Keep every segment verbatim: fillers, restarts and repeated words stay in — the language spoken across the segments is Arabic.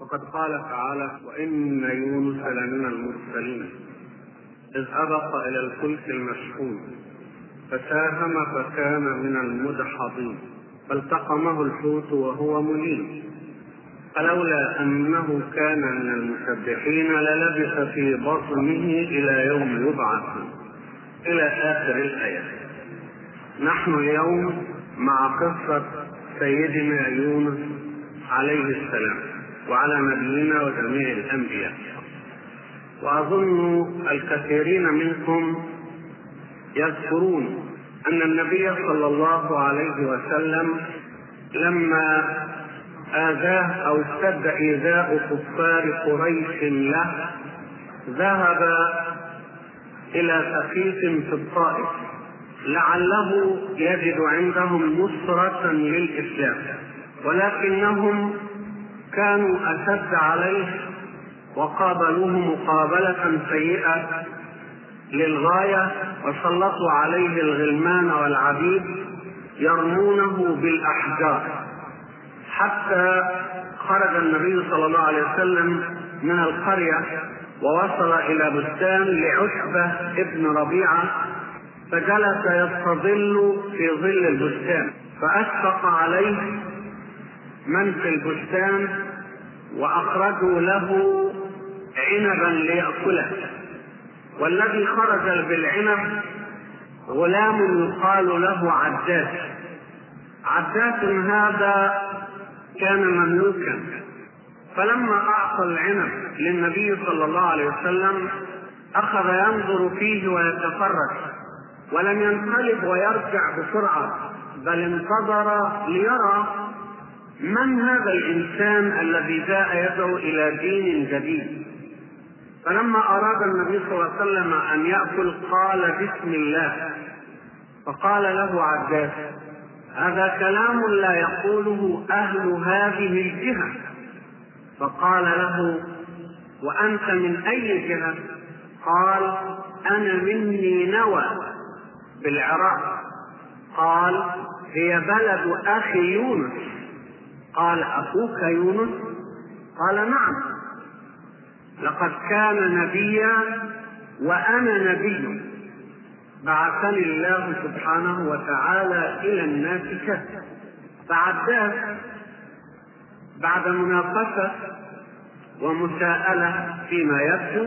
وقد قال تعالى: وإن يونس لمن المرسلين إذ أبق إلى الفلك المشحون فساهم فكان من المدحضين فالتقمه الحوت وهو مليم فلولا أنه كان من المسبحين للبث في بطنه إلى يوم يبعث، إلى آخر الآية. نحن اليوم مع قصة سيدنا يونس عليه السلام وعلى نبينا وجميع الأنبياء. وأظن الكثيرين منكم يذكرون أن النبي صلى الله عليه وسلم لما آذاه أو اشتد إيذاء كفار قريش له ذهب إلى سقيف في الطائف لعله يجد عندهم نصرة للإسلام، ولكنهم كانوا أشد عليه وقابلوه مقابلة سيئة للغاية، وسلطوا عليه الغلمان والعبيد يرمونه بالأحجار، حتى خرج النبي صلى الله عليه وسلم من القرية ووصل إلى بستان لعتبة ابن ربيعة، فجلس يستظل في ظل البستان، فأشفق عليه من في البستان وأخرجوا له عنبا ليأكله، والذي خرج بالعنب غلام يقال له عداس. عداس هذا كان مملوكا، فلما أعطى العنب للنبي صلى الله عليه وسلم أخذ ينظر فيه ويتفرج، ولم ينقلب ويرجع بسرعة، بل انتظر ليرى من هذا الإنسان الذي جاء يدعو إلى دين جديد. فلما أراد النبي صلى الله عليه وسلم أن يأكل قال: بسم الله. فقال له عداس: هذا كلام لا يقوله أهل هذه الجهة. فقال له: وأنت من أي جهة؟ قال: أنا من نينوى بالعراق. قال: هي بلد أخي يونس. قال: أخوك يونس؟ قال: نعم، لقد كان نبيا وأنا نبي، بعثني الله سبحانه وتعالى إلى الناس كافة. فعداس بعد مناقشة ومساءلة فيما يبدو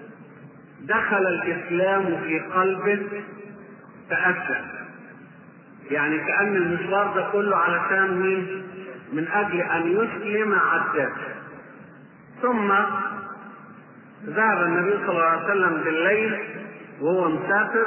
دخل الإسلام في قلبه فأسلم، يعني كأن المشوار ده كله علشان من من أجل أن يسلم عداس. ثم ذهب النبي صلى الله عليه وسلم بالليل وهو مسافر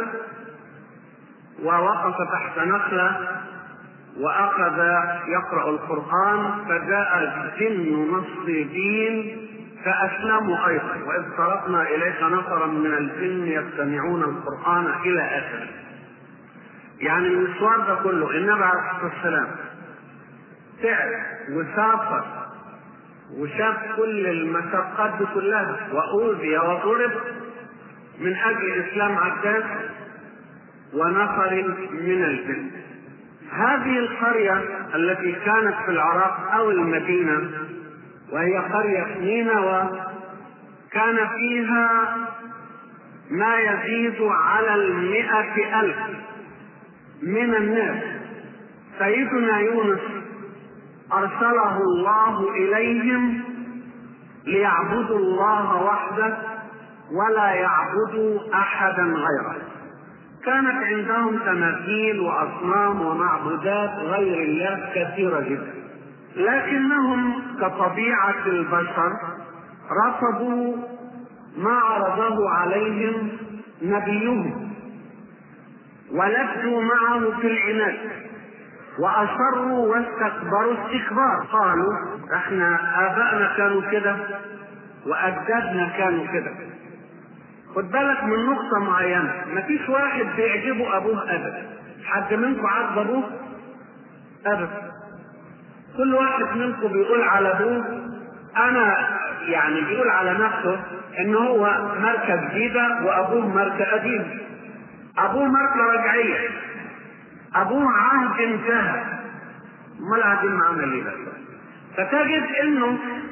ووقف تحت نخلة وأخذ يقرأ القرآن، فجاء جن نصيبين فأسلموا أيضا، وإذ صرفنا إليك نفرا من الجن يستمعون القرآن إلى آخره. يعني المشوار ده كله النبي عليه الصلاة والسلام تعب وسافر وشاف كل المشقات دي كلها وأوذي وضرب من أجل إسلام عداس ونفر من الجن. هذه القرية التي كانت في العراق أو المدينة وهي قرية نينوى كان فيها ما يزيد على المئة ألف من الناس. سيدنا يونس أرسله الله إليهم ليعبدوا الله وحده ولا يعبدوا أحدا غيره. كانت عندهم تماثيل وأصنام ومعبودات غير الله كثيرة جدا، لكنهم كطبيعة البشر رفضوا ما عرضه عليهم نبيهم ولجوا معه في العناد وأصروا واستكبروا استكبار. قالوا: احنا آبائنا كانوا كده وأجدادنا كانوا كده. خد بالك من نقطة معينة، مفيش واحد بيعجبه أبوه أبدا. حد منكم عجب أبوه؟ أبدا. كل واحد منكم بيقول على أبوه أنا، يعني بيقول على نفسه إن هو ماركة جديدة وأبوه ماركة قديمة. أبوه ماركة رجعية، أبوه عهد انتهى، امال قاعدين معانا ليه بقى؟ فتجد إنه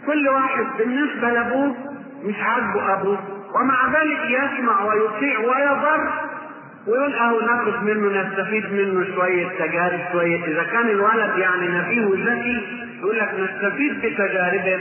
كل واحد بالنسبة لأبوه مش عاجبه أبوه، ومع ذلك يسمع ويطيع ويضر ويقول أهو ناخد منه نستفيد منه شوية تجارب شوية. إذا كان الولد يعني نبيه وذكي يقول لك نستفيد بتجاربه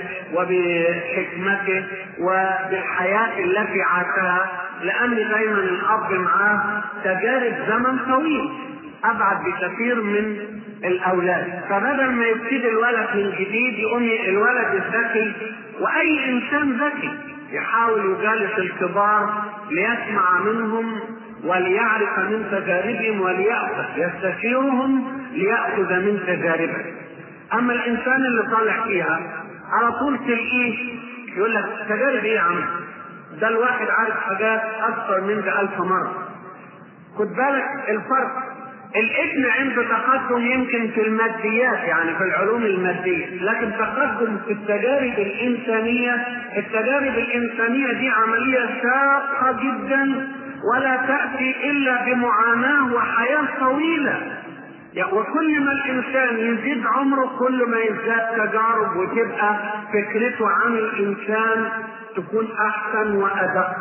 وبحكمته وبالحياة التي عاشها، لأن دايما الأب معاه تجارب زمن طويل أبعد بكثير من الأولاد. فبدل ما يبتدي الولد من جديد يقوم الولد الذكي، وأي إنسان ذكي يحاول يجالس الكبار ليسمع منهم وليعرف من تجاربهم وليأخذ، يستشيرهم ليأخذ من تجاربهم. أما الإنسان اللي طالع فيها على طول تلاقيه يقول لك تجارب إيه يا عم؟ ده الواحد عارف حاجات أكثر من ده ألف مرة. خد بالك الفرق، الابن عنده تقدم يمكن في الماديات يعني في العلوم المادية، لكن تقدم في التجارب الإنسانية. التجارب الإنسانية دي عملية شاقة جدا ولا تأتي إلا بمعاناة وحياة طويلة، وكل ما الإنسان يزيد عمره كل ما يزداد تجارب وتبقى فكرته عن الإنسان تكون أحسن وأدق.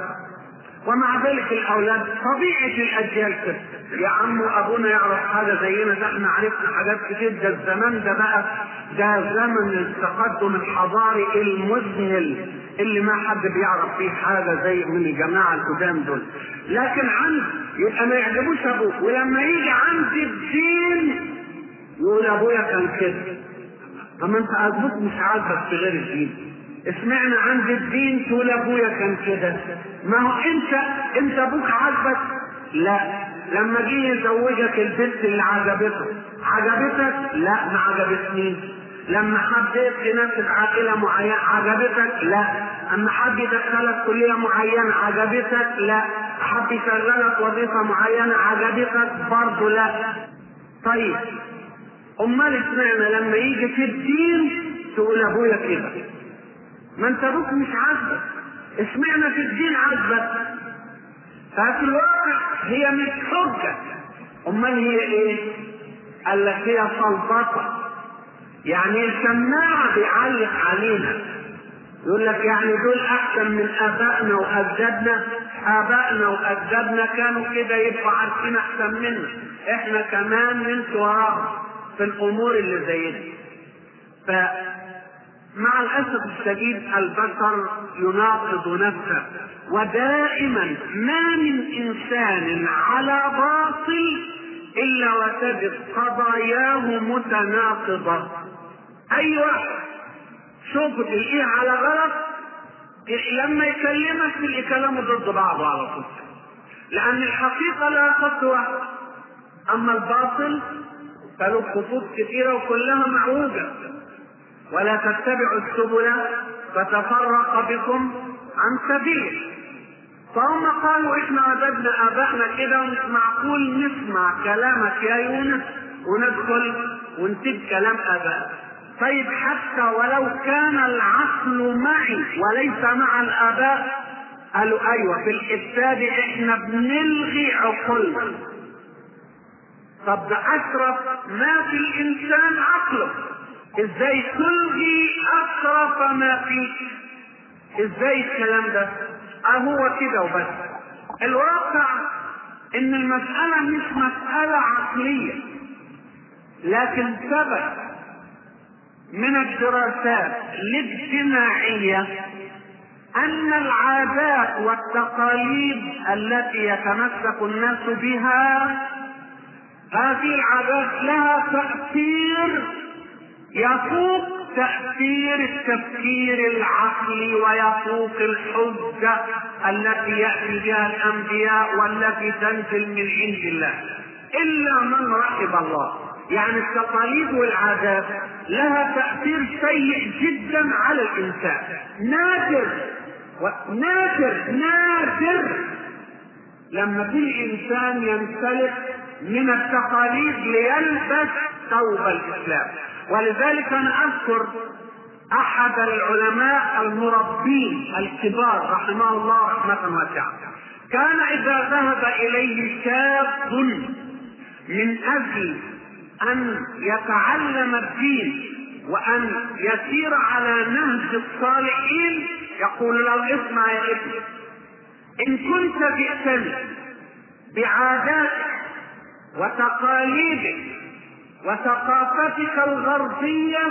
ومع ذلك الأولاد طبيعة الأجيال كده، يا عم أبونا يعرف حاجة زينا، ده احنا عرفنا حاجات كتير، ده الزمان ده بقى ده زمن التقدم الحضاري المذهل اللي ما حد بيعرف فيه حاجة زي من الجماعة القدام دول. لكن عند يبقى ما يعجبوش أبوه، ولما يجي عند الدين يقول أبويا كان كده. طب ما أنت أبوك مش عاجبك في غير الدين، اسمعنا عند الدين تقول ابويا كان كده. ما هو انت انت ابوك عاجبك؟ لا. لما جه يزوجك البنت اللي عجبته عجبتك؟ لا ما عجبتنيش. لما حبيت تناسب عائله معينه عجبتك؟ لا. اما حب يدخلك كليه معينه عجبتك؟ لا. حب يشغلك وظيفه معينه عجبتك؟ برضه لا. طيب امال اسمعنا لما يجي في الدين تقول ابويا كده؟ ما انت ابوك مش عاجبك، اسمعنا في الدين عاجبك. ففي الواقع هي مش حجة، امال هي ايه؟ قال لك هي سلطة، يعني السماعة بيعلق علينا يقول لك يعني دول احسن من ابائنا واجدادنا، ابائنا واجدادنا كانوا كده يبقوا عارفين احسن منا، احنا كمان نمشي وراهم في الامور اللي زي دي. ف مع الأسف الشديد البشر يناقض نفسه، ودائما ما من إنسان على باطل إلا وتجد قضاياه متناقضة. أي واحد شوف تلاقيه على غلط لما يكلمك تلاقي كلامه ضد بعضه على طول، لأن الحقيقة لا خط واحد، أما الباطل فله خطوط كثيرة وكلها معوجة. ولا تتبعوا السبل فتفرق بكم عن سبيله. فهم قالوا احنا وجدنا ابائنا كده ومش معقول نسمع كلامك يا يونس وندخل ونسيب كلام ابائنا. طيب حتى ولو كان العقل معي وليس مع الاباء؟ قالوا ايوه، في الافساد احنا بنلغي عقولنا. طب ده اشرف ما في الانسان عقله، ازاي تلغي اشرف ما فيك؟ ازاي الكلام ده؟ اهو كده وبس. الواقع ان المسألة مش مسألة عقلية، لكن ثبت من الدراسات الاجتماعية ان العادات والتقاليد التي يتمسك الناس بها هذه العادات لها تأثير يفوق تأثير التفكير العقلي ويفوق الحجة التي يأتي بها الأنبياء والتي تنزل من عند الله إلا من رحم الله. يعني التقاليد والعادات لها تأثير سيء جدا على الإنسان. نادر نادر نادر لما في الإنسان ينسلخ من التقاليد ليلبس ثوب الإسلام. ولذلك أنا أذكر أحد العلماء المربين الكبار رحمه الله رحمة واسعة، كان إذا ذهب إليه شاب من أجل أن يتعلم الدين وأن يسير على نهج الصالحين يقول له اسمع يا ابني، إن كنت جئتني بعاداتك وتقاليدك وثقافتك الغربية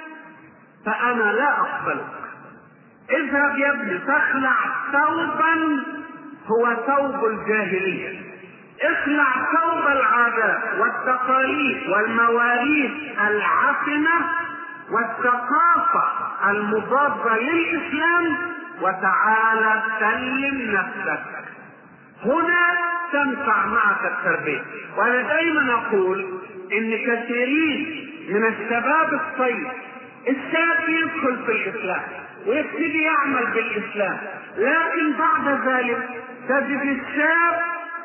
فأنا لا أقبلك. اذهب يا ابني فاخلع ثوبا هو ثوب الجاهلية، اخلع ثوب العادات والتقاليد والمواريث العفنة والثقافة المضادة للإسلام وتعالى سلم نفسك، هنا تنفع معك التربية. وأنا دائما أقول إن كثيرين من الشباب الطيب الشاب يدخل في الإسلام ويبتدي يعمل بالإسلام، لكن بعد ذلك تجد الشاب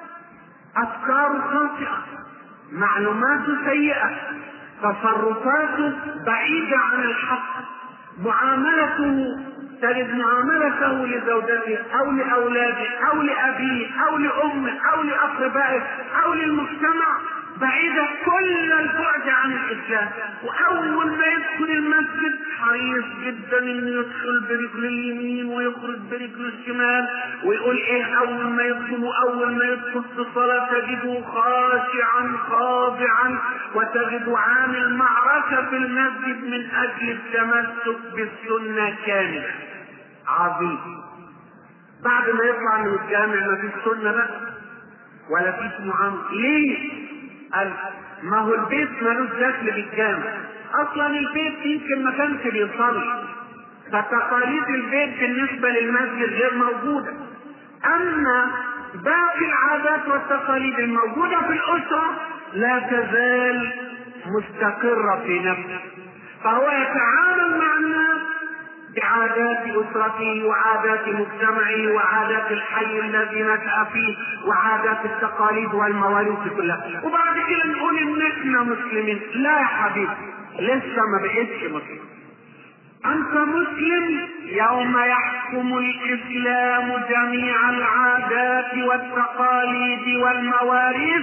أفكاره خاطئة، معلوماته سيئة، تصرفاته بعيدة عن الحق، معاملته تجد معاملته لزوجته أو لأولاده أو لأبيه أو لأمه أو لأقربائه أو للمجتمع بعيدة كل البعد عن الإسلام. وأول ما يدخل المسجد حريص جدا إنه يدخل برجل اليمين ويخرج برجل الشمال، ويقول إيه أول ما يدخل وأول ما يدخل في الصلاة تجده خاشعا خاضعا، وتجده عامل معركة في المسجد من أجل التمسك بالسنة كاملة. عظيم. بعد ما يطلع من الجامع ما فيش سنة بقى ولا فيش معاملة. ليه؟ قال ما هو البيت مالوش دخل بالجامع، اصلا البيت يمكن ما كانش بيصلي، فتقاليد البيت بالنسبه للمسجد غير موجوده. اما باقي العادات والتقاليد الموجوده في الاسره لا تزال مستقره في نفسه، فهو يتعامل مع الناس بعادات أسرته وعادات مجتمعه وعادات الحي الذي نشأ فيه وعادات التقاليد والمواريث كلها، وبعد كده نقول إن إحنا مسلمين. لا يا حبيبي، لسه ما بقيتش مسلم. أنت مسلم يوم يحكم الإسلام جميع العادات والتقاليد والمواريث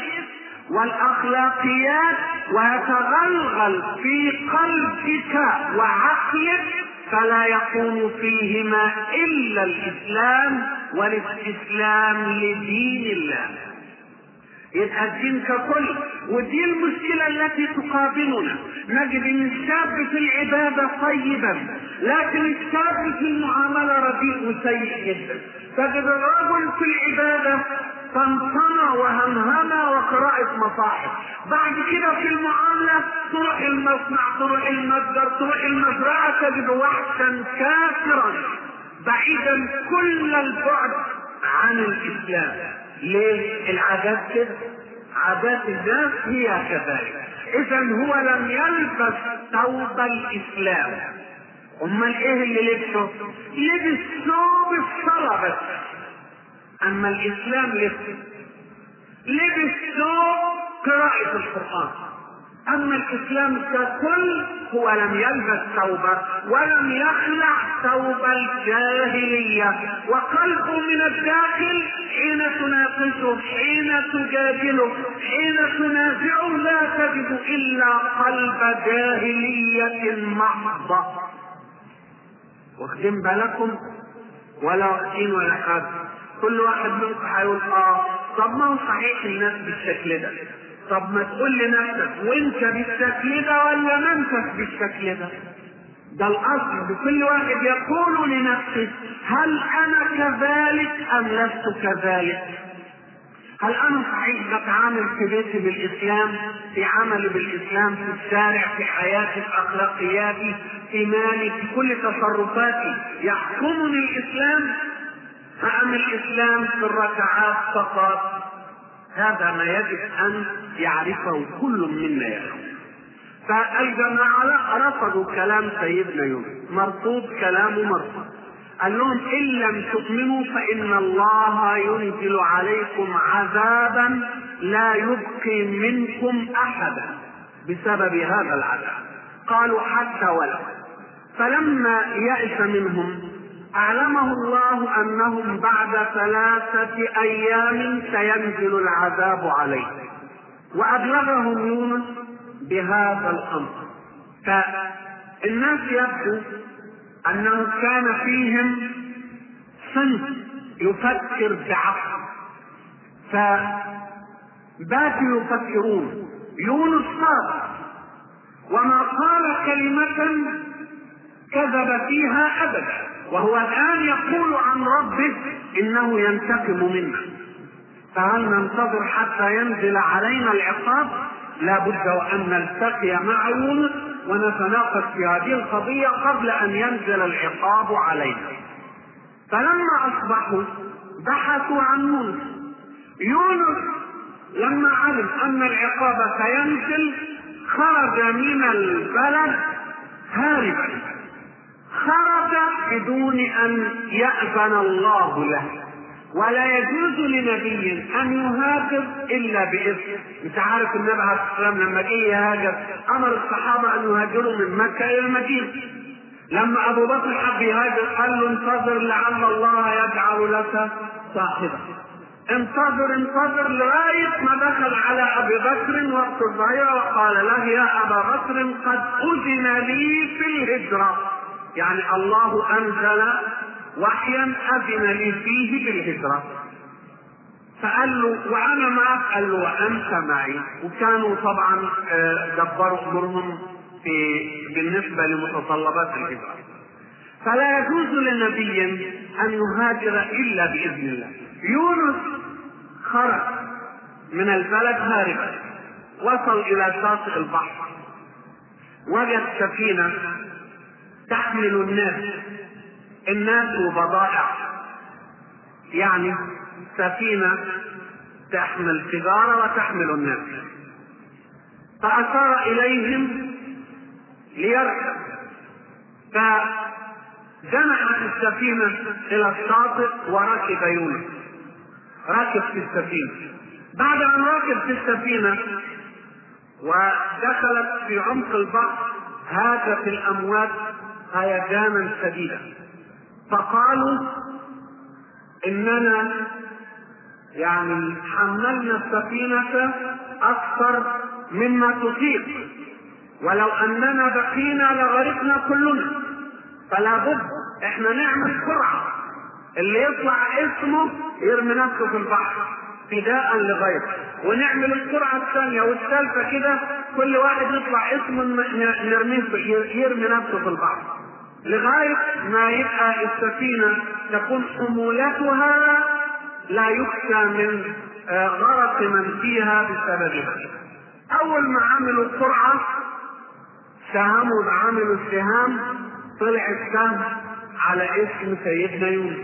والأخلاقيات ويتغلغل في قلبك وعقلك، فلا يكون فيهما إلا الإسلام والاستسلام لدين الله. يبقى الدين ككل، ودي المشكلة التي تقابلنا. نجد ان الشاب في العبادة طيبا لكن الشاب في المعاملة رديء وسيء جدا. تجد الرجل في العبادة طنطنة وهمهمة وقراءة مصاحف، بعد كده في المعاملة تروح المصنع تروح المتجر تروح المزرعة تجد وحشا كافرا بعيدا كل البعد عن الإسلام. ليه؟ العادات كده، عادات الناس هي كذلك. إذا هو لم يلبس ثوب الإسلام. أمال إيه اللي لبسه؟ لبس ثوب الصلاة بس، أما الإسلام لبس لبس ثوب قراءة القرآن. أما الإسلام ككل هو لم يلبس ثوبه ولم يخلع ثوب الجاهلية، وقلبه من الداخل حين تناقشه حين تجادله حين تنازعه لا تجد إلا قلب جاهلية محضة. واخدين بالكم؟ ولا واخدين ولا حاجة. كل واحد منكم هيقول اه طب ما هو صحيح الناس بالشكل ده، طب ما تقول لنفسك وانت بالشكل ده ولا ما انتش بالشكل ده. ده الاصل، بكل واحد يقول لنفسه هل انا كذلك ام لست كذلك؟ هل انا صحيح بتعامل في بيتي بالاسلام، في عملي بالاسلام، في الشارع، في حياتي، في اخلاقياتي، في مالي، في كل تصرفاتي يحكمني الاسلام، ام الاسلام في الركعات فقط؟ هذا ما يجب ان يعرفه كل منا يا اخوان. فالجماعة رفضوا كلام سيدنا يونس، مرفوض كلامه مرفوض. قال لهم ان لم تؤمنوا فان الله ينزل عليكم عذابا لا يبقي منكم احدا بسبب هذا العذاب. قالوا حتى ولو. فلما يئس منهم أعلمه الله أنهم بعد ثلاثة أيام سينزل العذاب عليه، وأبلغهم يونس بهذا الأمر. الناس يبدو أنه كان فيهم صنف يفكر بعقل، فباتوا يفكرون. يونس صادق، وما قال كلمة كذب فيها أبدا، وهو الآن يقول عن ربه إنه ينتقم منا. فهل ننتظر حتى ينزل علينا العقاب؟ لا بد وأن نلتقي مع يونس ونتناقش في هذه القضية قبل أن ينزل العقاب علينا. فلما أصبحوا بحثوا عن يونس. يونس لما علم أن العقاب سينزل خرج من البلد هاربا، خرج بدون أن يأذن الله له، ولا يجوز لنبي أن يهاجر إلا بإذن. أنت عارف النبي عليه الصلاة والسلام لما جه يهاجر أمر الصحابة أن يهاجروا من مكة إلى المدينة. لما أبو بكر حب يهاجر قال له انتظر لعل الله يجعل لك صاحبا. انتظر انتظر لغاية ما دخل على أبي بكر وقت الظهيرة وقال له يا أبا بكر قد أذن لي في الهجرة، يعني الله أنزل وحيا أذن لي فيه بالهجرة. فقال له وأنا معك، قال له وأنت معي. وكانوا طبعا دبروا أمورهم في بالنسبة لمتطلبات الهجرة. فلا يجوز لنبي أن يهاجر إلا بإذن الله. يونس خرج من البلد هاربا، وصل إلى شاطئ البحر، وجد سفينة تحمل الناس الناس وبضائع، يعني سفينة تحمل تجارة وتحمل الناس. فأشار إليهم ليركب، فجمعت السفينة إلى الشاطئ وركب يونس، ركب في السفينة. بعد أن ركب في السفينة ودخلت في عمق البحر هاجت الأمواج هيجانا شديدا، فقالوا إننا يعني حملنا السفينة أكثر مما تطيق، ولو أننا بقينا لغرقنا كلنا، فلا بد إحنا نعمل سرعة، اللي يطلع اسمه يرمي نفسه في البحر فداء لغيره، ونعمل السرعة الثانية والثالثة كده، كل واحد يطلع اسمه نرميه يرمي نفسه في البحر لغاية ما يبقى السفينة تكون حمولتها لا يخشى من غرق من فيها بسببها. أول ما عملوا السرعة ساهموا عملوا السهام، طلع السهم على اسم سيدنا يونس.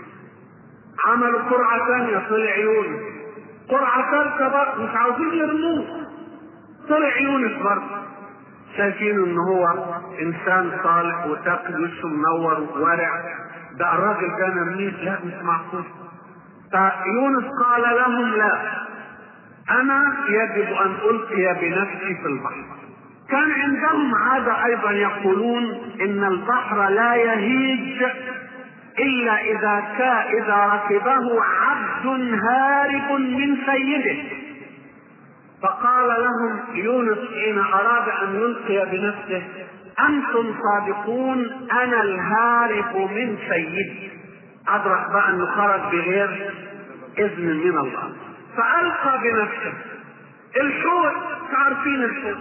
عملوا قرعة ثانية طلع يونس، قرعة ثالثة برضه مش عاوزين يرموه، طلع يونس برضه. شايفين ان هو انسان صالح وتقي وشه منور وورع، ده الراجل كان منيس، لا مش معقول. فيونس قال لهم لا، انا يجب ان القي بنفسي في البحر. كان عندهم عادة ايضا يقولون ان البحر لا يهيج الا اذا كان اذا ركبه عبد هارب من سيده. فقال لهم يونس حين اراد ان يلقي بنفسه انتم صادقون، انا الهارب من سيدي. ادرك بقى انه خرج بغير اذن من الله، فالقى بنفسه. الحوت تعرفين الحوت،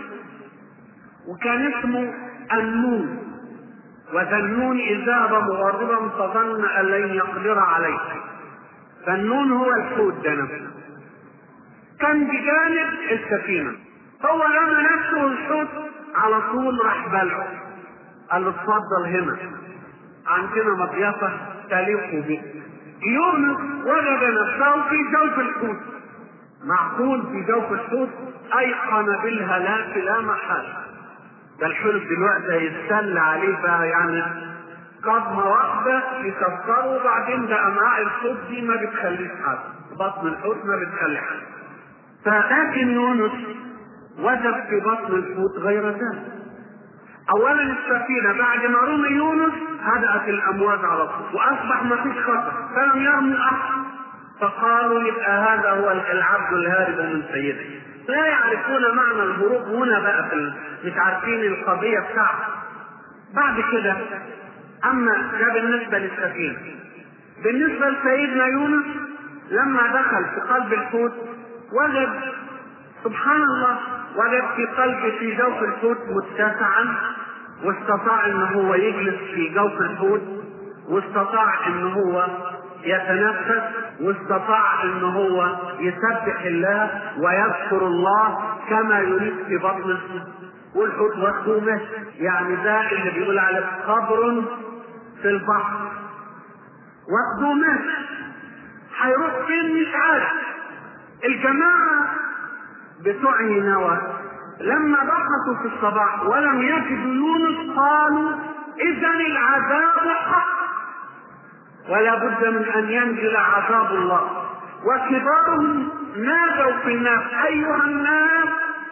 وكان اسمه النون، وذنون إذ ذهب مغاضبا فظن أن لن يقدر عليه. فالنون هو الحوت ده نفسه، كان بجانب السفينة. هو رمى نفسه الحوت على طول راح بلعه، قال له اتفضل هنا عندنا مضيافة تليق بك. يونس وجد نفسه في جوف الحوت، معقول في جوف الحوت، أيقن بالهلاك لا محالة. ده الحوت دلوقتي هيتسلى عليه بقى، يعني قضمة واحدة يكسره، وبعدين ده أمعاء الحوت دي ما بتخليش حد، بطن الحوت ما بتخلي حد. فلكن يونس وجد في بطن الحوت غير ذلك. اولا السفينة بعد ما رمي يونس هدأت الامواج على طول واصبح ما فيش خطر، فلم يرموا احد. فقالوا يبقى هذا هو العبد الهارب من سيده. لا يعرفون معنى الهروب هنا بقى، في مش عارفين القضية بتاعته. بعد كده اما ده بالنسبة للسفينة. بالنسبة لسيدنا يونس لما دخل في قلب الحوت وجد سبحان الله، وجد في قلب في جوف الحوت متسعا، واستطاع ان هو يجلس في جوف الحوت، واستطاع ان هو يتنفس، واستطاع ان هو يسبح الله ويذكر الله كما يريد في بطن الحوت، والحوت واخده ماشي. يعني ده اللي بيقول على قبر في البحر، واخده ماشي، هيروح فين مش عارف. الجماعة بتوع نينوى لما بحثوا في الصباح ولم يجدوا يونس قالوا إذا العذاب حق ولا بد من أن ينزل عذاب الله. وكبارهم نادوا في الناس أيها الناس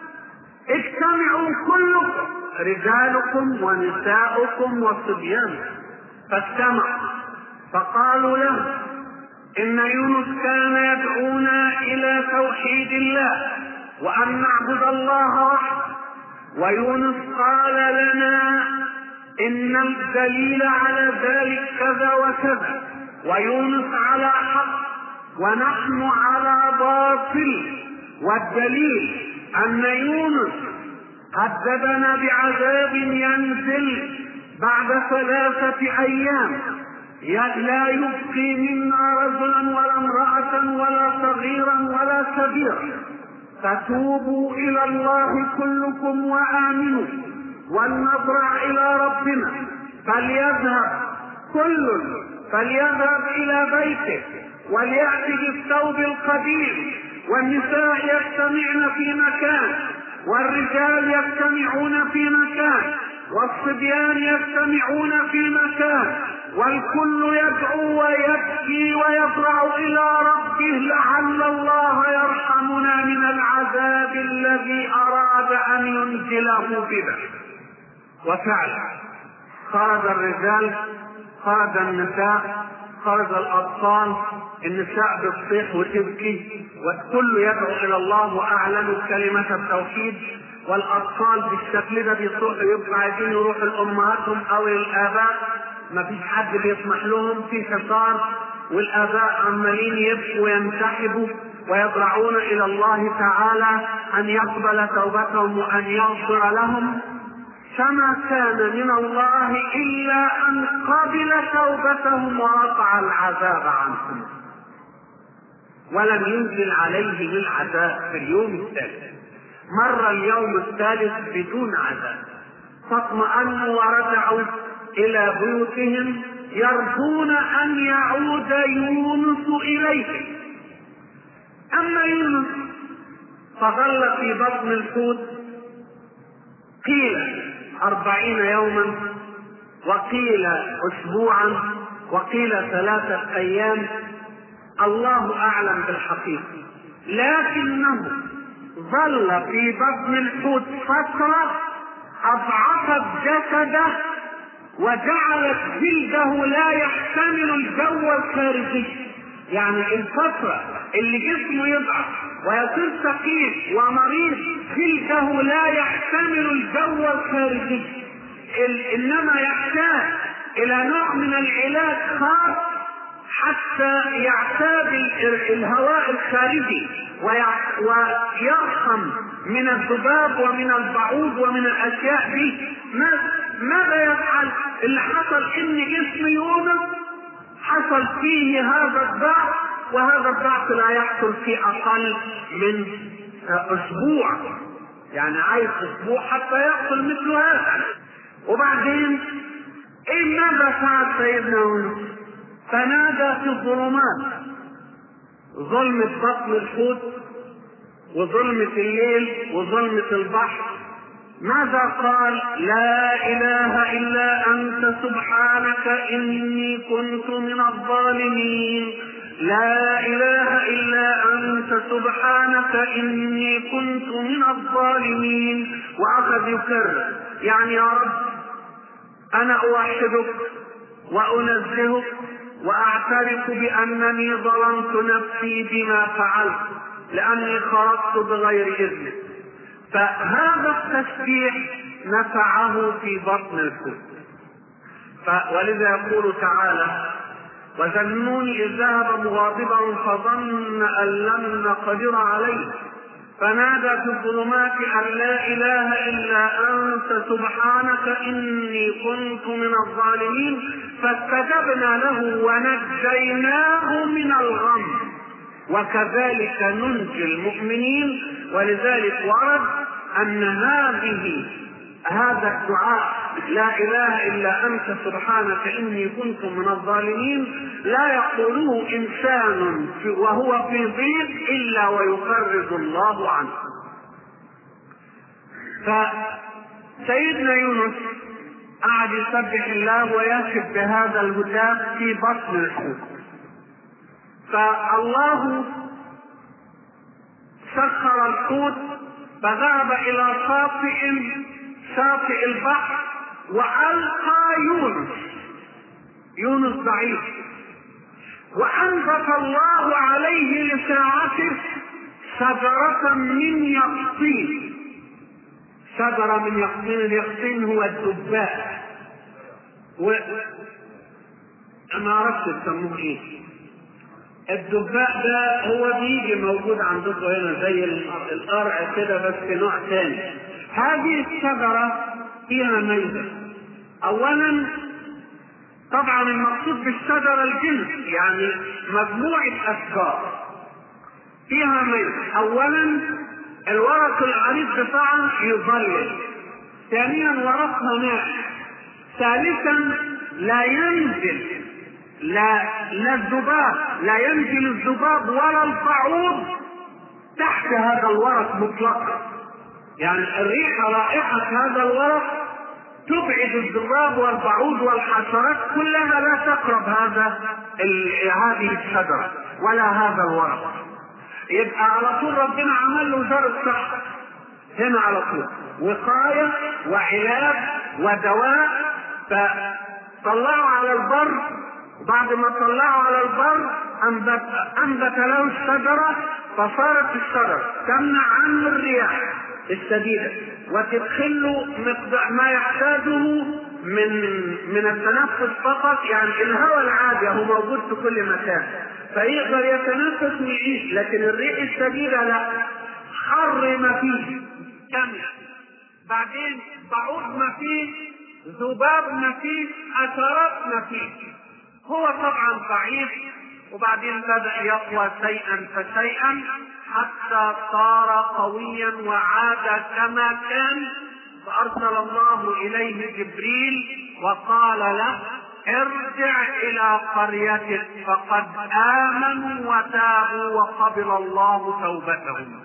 اجتمعوا كلكم رجالكم ونساؤكم وصبيانكم، فاجتمعوا فقالوا له إن يونس كان يدعونا إلى توحيد الله وأن نعبد الله وحده، ويونس قال لنا إن الدليل على ذلك كذا وكذا، ويونس على حق ونحن على باطل، والدليل أن يونس هددنا بعذاب ينزل بعد ثلاثة أيام لا يبقي منا رجلا ولا امرأة ولا صغيرا ولا كبيرا، فتوبوا إلى الله كلكم وآمنوا ولنضرع إلى ربنا. فليذهب كل فليذهب إلى بيته وليأتي بالثوب القديم، والنساء يجتمعن في مكان، والرجال يجتمعون في مكان، والصبيان يجتمعون في مكان، والكل يدعو ويبكي ويضرع إلى ربه لعل الله يرحمنا من العذاب الذي أراد أن ينزله بنا. وفعلا خرج الرجال، خرج النساء، خرج الأطفال، النساء بتصيح وتبكي والكل يدعو إلى الله وأعلنوا كلمة التوحيد، والأطفال بالشكل ده يبقى عايزين يروحوا لأمهاتهم أو للآباء، ما فيش حد بيسمح لهم، في حصار، والآباء عمالين يبكوا وينسحبوا ويضرعون إلى الله تعالى أن يقبل توبتهم وأن يغفر لهم. فما كان من الله إلا أن قبل توبتهم وقطع العذاب عنهم، ولم ينزل عليهم العذاب في اليوم الثالث. مر اليوم الثالث بدون عذاب، فاطمأنوا ورجعوا إلى بيوتهم يرجون أن يعود يونس إليهم. أما يونس فظل في بطن الحوت قيل أربعين يوما، وقيل أسبوعا، وقيل ثلاثة أيام، الله أعلم بالحقيقة، لكنه ظل في بطن الحوت فترة أضعفت جسده وجعلت جلده لا يحتمل الجو الخارجي. يعني الفترة اللي جسمه يضعف ويصير ثقيل ومريض جلده لا يحتمل الجو الخارجي، إنما يحتاج إلى نوع من العلاج خاص حتى يعتاد الهواء الخارجي ويرحم من الذباب ومن البعوض ومن الأشياء دي. ماذا يفعل؟ اللي حصل إن جسم يونس حصل فيه هذا الضعف، وهذا الضعف لا يحصل في أقل من أسبوع، يعني عايز أسبوع حتى يحصل مثل هذا. وبعدين إيه ماذا فعل سيدنا يونس؟ فنادى في الظلمات، ظلمة بطن الحوت وظلمة الليل وظلمة البحر. ماذا قال؟ لا إله إلا أنت سبحانك إني كنت من الظالمين، لا إله إلا أنت سبحانك إني كنت من الظالمين. وأخذ يكرر، يعني يا رب أنا أوحدك وأنزهك وأعترف بأنني ظلمت نفسي بما فعلت لأني خرجت بغير إذنك. فهذا التسبيح نفعه في بطن الحوت. ولذا يقول تعالى: وذا النون إذ ذهب مغاضبا فظن أن لن نقدر عليه فنادى في الظلمات أن لا إله إلا أنت سبحانك إني كنت من الظالمين فاستجبنا له ونجيناه من الغم وكذلك ننجي المؤمنين. ولذلك ورد أن هذه هذا الدعاء لا إله إلا أنت سبحانك إني كنت من الظالمين لا يقوله إنسان وهو في ضيق إلا ويفرج الله عنه. فسيدنا يونس قعد يسبح الله ويهتف بهذا الهتاف في بطن الحوت، فالله سخر الحوت فذهب إلى شاطئ شاطئ البحر وألقى يونس يونس ضعيف، وأنبت الله عليه لساعته شجرة من يقطين. شجرة من يقطين، اليقطين هو الدباء، و أنا عرفت تسموه إيه. الدباء ده هو بيجي موجود عندكم هنا زي القرع كده بس في نوع ثاني. هذه الشجرة فيها ميزة. أولا طبعا المقصود بالشجرة الجنس، يعني مجموعة أشجار فيها ميزة. أولا الورق العريض بتاعها يظلل، ثانيا ورقها ناعم، ثالثا لا ينزل لا لا الذباب لا ينزل الذباب ولا البعوض تحت هذا الورق مطلقا. يعني الريحة رائحة هذا الورق تبعد الذباب والبعوض والحشرات كلها لا تقرب هذا هذه الشجرة ولا هذا الورق. يبقى على طول ربنا عمل له زرع صح هنا على طول، وقاية وعلاج ودواء. فطلعوا على البر، بعد ما طلعوا على البر أنبت, أنبت له الشجرة، فصارت الشجرة تمنع عنه الرياح الشديدة وتدخل له ما يحتاجه من من التنفس فقط. يعني الهواء العادي هو موجود في كل مكان فيقدر يتنفس ويعيش، لكن الريح الشديدة لا، حر ما فيه كامل، بعدين بعوض ما فيه، ذباب ما فيه، حشرات ما فيه. هو طبعا ضعيف، وبعدين بدأ يقوى شيئا فشيئا حتى صار قويا وعاد كما كان. فأرسل الله إليه جبريل وقال له: ارجع إلى قريتك فقد آمنوا وتابوا وقبل الله توبتهم.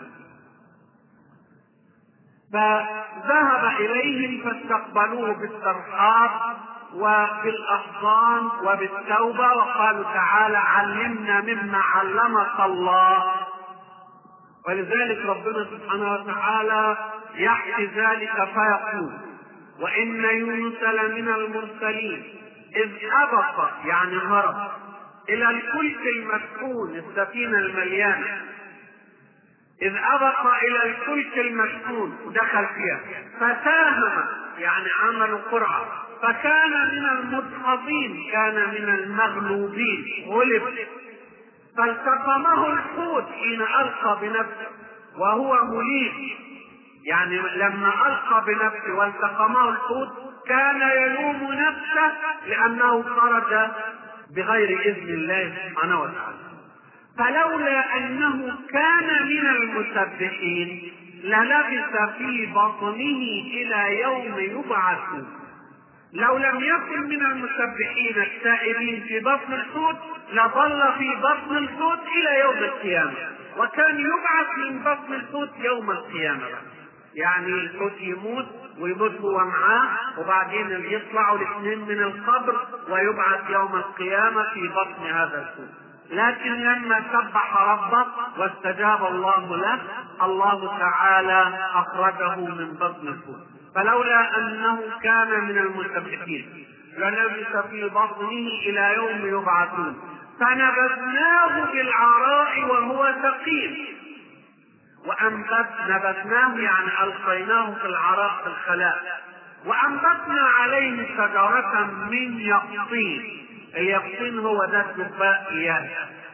فذهب إليهم فاستقبلوه بالترحاب وبالأحضان وبالتوبة، وقالوا: تعالى علمنا مما علمك الله. ولذلك ربنا سبحانه وتعالى يحكي ذلك فيقول: وإن يونس لمن المرسلين إذ أبق، يعني هرب، إلى الفلك المشحون، السفينة المليانة، إذ أبق إلى الفلك المشحون ودخل فيها فساهم، يعني عملوا قرعة، فكان من المدحضين، كان من المغلوبين، غلب، فالتقمه الحوت حين ألقى بنفسه وهو مليم. يعني لما ألقى بنفسه والتقمه الحوت كان يلوم نفسه لأنه خرج بغير إذن الله سبحانه وتعالى. فلولا أنه كان من المسبحين للبث في بطنه إلى يوم يبعثون. لو لم يكن من المسبحين السائرين في بطن الحوت لظل في بطن الحوت إلى يوم القيامة، وكان يبعث من بطن الحوت يوم القيامة. يعني الحوت يموت ويموت هو معاه، وبعدين يطلعوا الاثنين من القبر ويبعث يوم القيامة في بطن هذا الحوت. لكن لما سبح ربه واستجاب الله له، الله تعالى أخرجه من بطن الحوت. فلولا أنه كان من المسبحين للبث في بطنه إلى يوم يبعثون. فنبذناه بالعراء وهو سقيم، وأنبت نبذناه يعني ألقيناه في العراء في الخلاء، وأنبتنا عليه شجرة من يقطين. اليقطين هو ده الدباء إياه.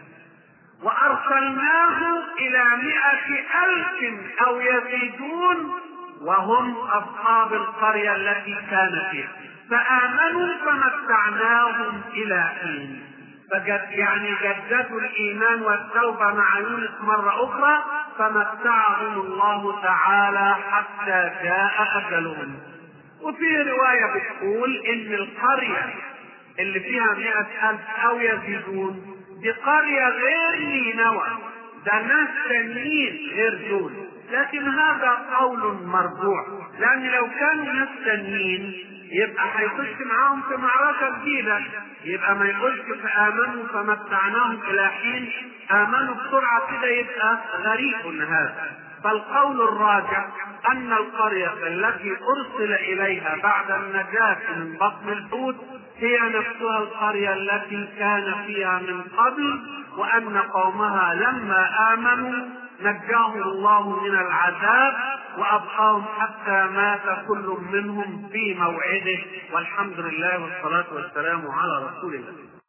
وأرسلناه إلى مئة ألف أو يزيدون وهم أصحاب القرية التي كان فيها، فآمنوا فمتعناهم إلى حين. فجد يعني جددوا الإيمان والتوبة مع يونس مرة أخرى، فمتعهم الله تعالى حتى جاء أجلهم. وفي رواية بتقول إن القرية اللي فيها مئة ألف أو يزيدون دي قرية غير نينوى، ده ناس تانيين غير دول. لكن هذا قول مرجوع، لأن لو كانوا ناس تانيين يبقى هيخش معاهم في معركة جديدة، يبقى ما يقولش فآمنوا فمتعناهم إلى حين، آمنوا بسرعة كده يبقى غريب هذا. فالقول الراجع أن القرية التي أرسل إليها بعد النجاة من بطن الحوت هي نفسها القرية التي كان فيها من قبل، وأن قومها لما آمنوا نجاهم الله من العذاب وأبقاهم حتى مات كل منهم في موعده. والحمد لله والصلاة والسلام على رسول الله.